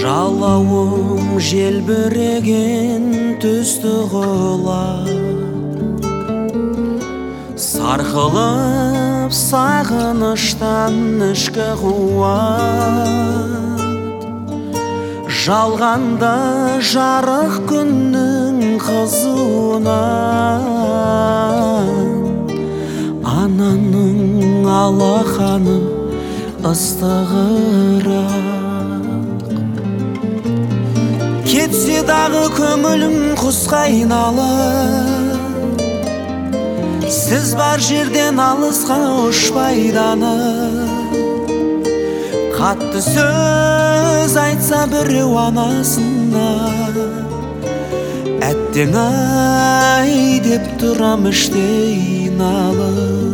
Жалауым желбіреген төсті құлап, сарқылып сағыныштан ішкі қуат. Жалғанда жарық күннің қызуынан, ананың алақаны ыстығырақ. Кетсе дағы көңілім құсқа айналып, сіз бар жерден алысқа ұшпайды анық. Қатты сөз айтса біреу анасына, әттең ай деп тұрам іштей налып.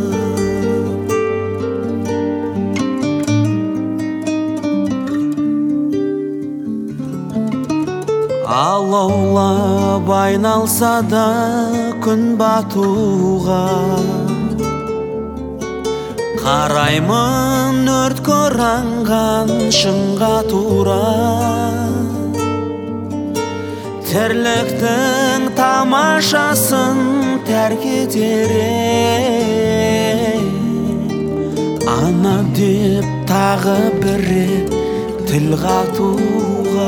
Алаулап айналса да күн батуға, қараймын өрт оранған шыңға тура. Тірліктің тамашасын тәрк етерек, ана деп тағы бір рет тіл қатуға.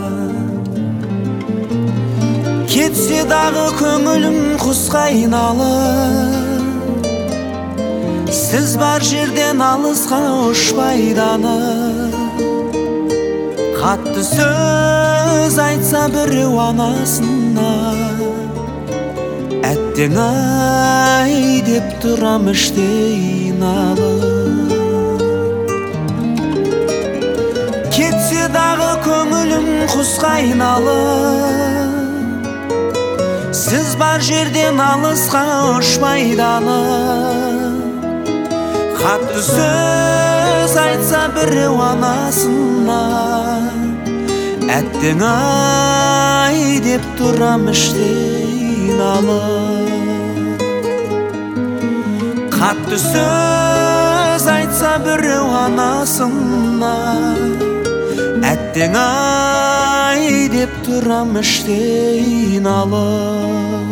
Кетсе дағы көңілім құсқа айналып, сіз бар жерден алысқа ұшпайды анық. Қатты сөз айтса біреу анасына, әттең ай деп тұрам іштей налып. Кетсе дағы көңілім құсқа айналып, сіз бар жерден алысқа ұшпайды анық. Қатты сөз айтса біреу анасына, әттең ай деп тұрам іштей налып. Қатты сөз айтса біреу анасына, әттең ай деп тұрам іштей налып.